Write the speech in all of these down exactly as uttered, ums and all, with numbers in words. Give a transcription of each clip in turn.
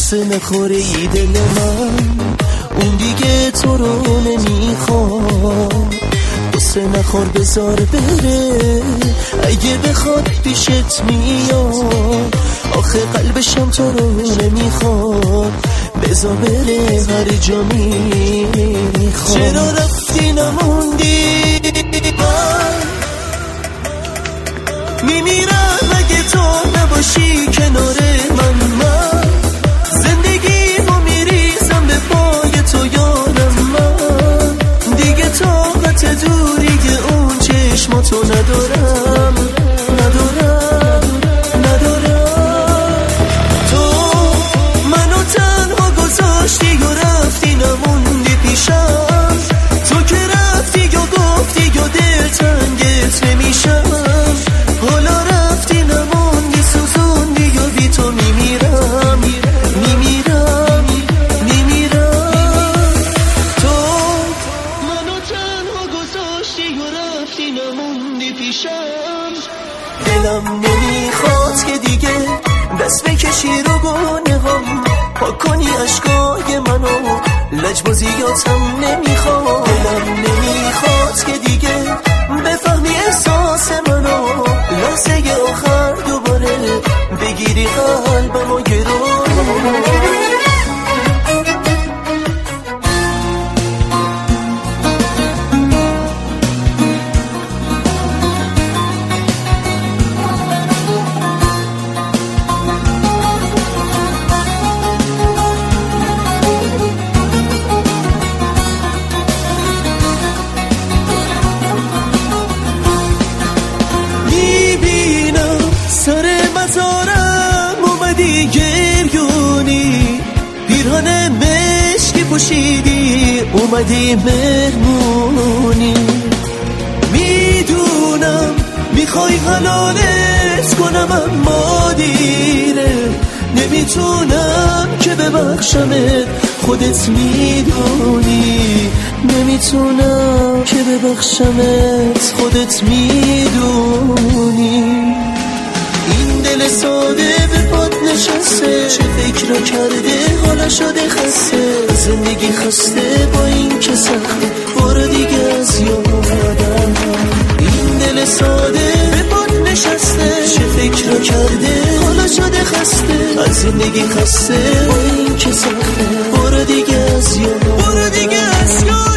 قصه نخوره ای دل من، اون دیگه تو رو نمیخواد. قصه نخور بذار بره، اگه بخواد پیشت میاد. آخه قلبشم تو رو نمیخواد، بذار بره هر جا میخواد. چرا رفتی نموندی؟ من میمیرم اگه تو نباشی کنار من. من زندگی رو میریزم به پای تو یارم. من دیگه طاقت دوری اون چشماتو ندارم ندارم ندارم. تو منو تنها گذاشتی و رفتی نموندی پیشم. تو که رفتی یا گفتی یا دلتنگت نمیشم. حالا رفتی نموندی سوزوندی یا بی تو میمیرم میمیرم میمیرم. تو منو تنها گذاشتی و رفتی نموندی پیشم. دلم نمیخواد که دیگه دست بکشی رو گناهام، پاک کنی عشقای منو، لجبازیاتم نمیخواد. دلم نمیخواد که دیگه بفهمی احساس منو، لحظه آخر دوباره بگیری قلبمو گرو. سر مزارم اومدی گریونی، پیرهن مشکی پوشیدی اومدی مهمونی. میدونم میخوای حلالت کنم اما دیره، نمیتونم که ببخشمت خودت میدونی. نمیتونم که ببخشمت خودت میدونی. این دل ساده به پات نشسته، چه فکر رو کرده حالا شده خسته. زندگی خسته با این که سخته، برو دیگه از یادم. این دل ساده به پات نشسته، چه فکر رو کرده حالا شده خسته. از زندگی خسته با این که سخته، برو دیگه از یادم. برو دیگه از یادم.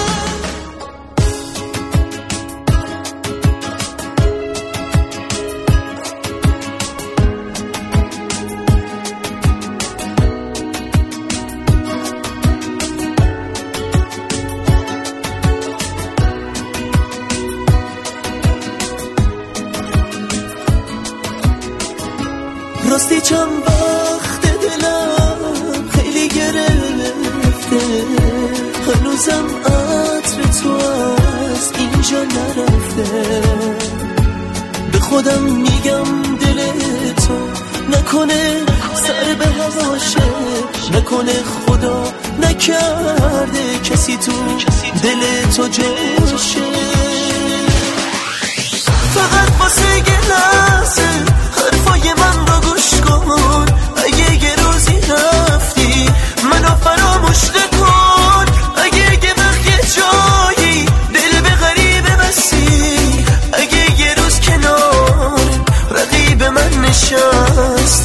راستی چند وقت دلم خیلی گرفته، هنوزم عطر تو از اینجا نرفته. به خودم میگم دل تو نکنه سر به هواشه، نکنه خدا نکرده کسی تو دل تو جاشه. فقط واسه یه لحظه حرفای من رو گوش کن. اگه یه روزی رفتی منو فراموش نکن. اگه یه وقت یه جایی دل به غریبه بستی، اگه یه روز کنار رقیب من نشست